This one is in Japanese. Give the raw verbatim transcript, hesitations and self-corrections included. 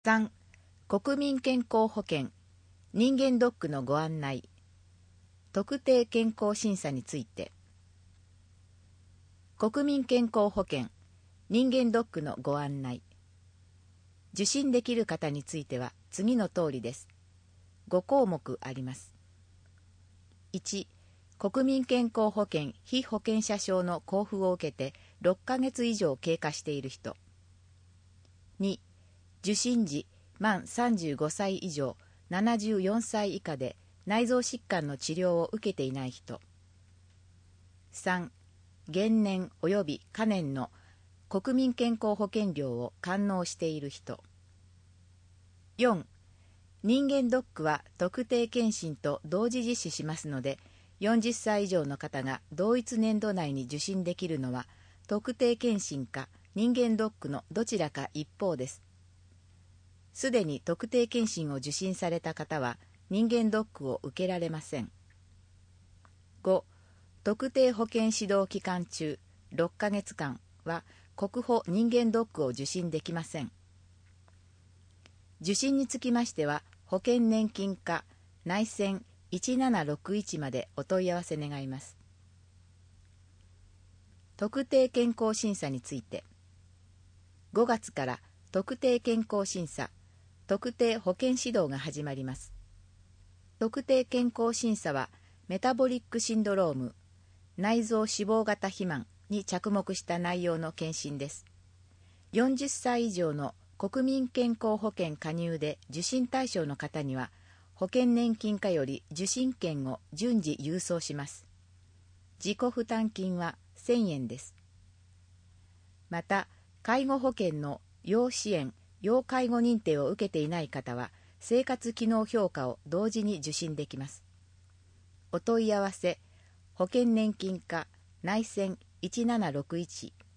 さん. 国民健康保険人間ドックのご案内。特定健康審査について。国民健康保険人間ドックのご案内。受診できる方については次の通りです。ご項目あります。いち. 国民健康保険被保険者証の交付を受けてろっかげつ以上経過している人。に. 受診時満さんじゅうごさい以上ななじゅうよんさい以下で内臓疾患の治療を受けていない人。さん. 現年及び過年の国民健康保険料を完納している人。よん. 人間ドックは特定健診と同時実施しますので、よんじゅっさい以上の方が同一年度内に受診できるのは特定健診か人間ドックのどちらか一方です。すでに特定健診を受診された方は人間ドックを受けられません。ご. 特定保険指導期間中ろっかげつかんは国保人間ドックを受診できません。受診につきましては保険年金課内線いちななろくいちまでお問い合わせ願います。特定健康審査について。ごがつから特定健康審査特定保険指導が始まります。特定健康審査はメタボリックシンドローム、内臓脂肪型肥満に着目した内容の検診です。よんじゅっさい以上の国民健康保険加入で受診対象の方には保険年金課より受診券を順次郵送します。自己負担金はせんえんです。また、介護保険の要支援・要介護認定を受けていない方は生活機能評価を同時に受診できます。お問い合わせ保険年金課内線いちななろくいち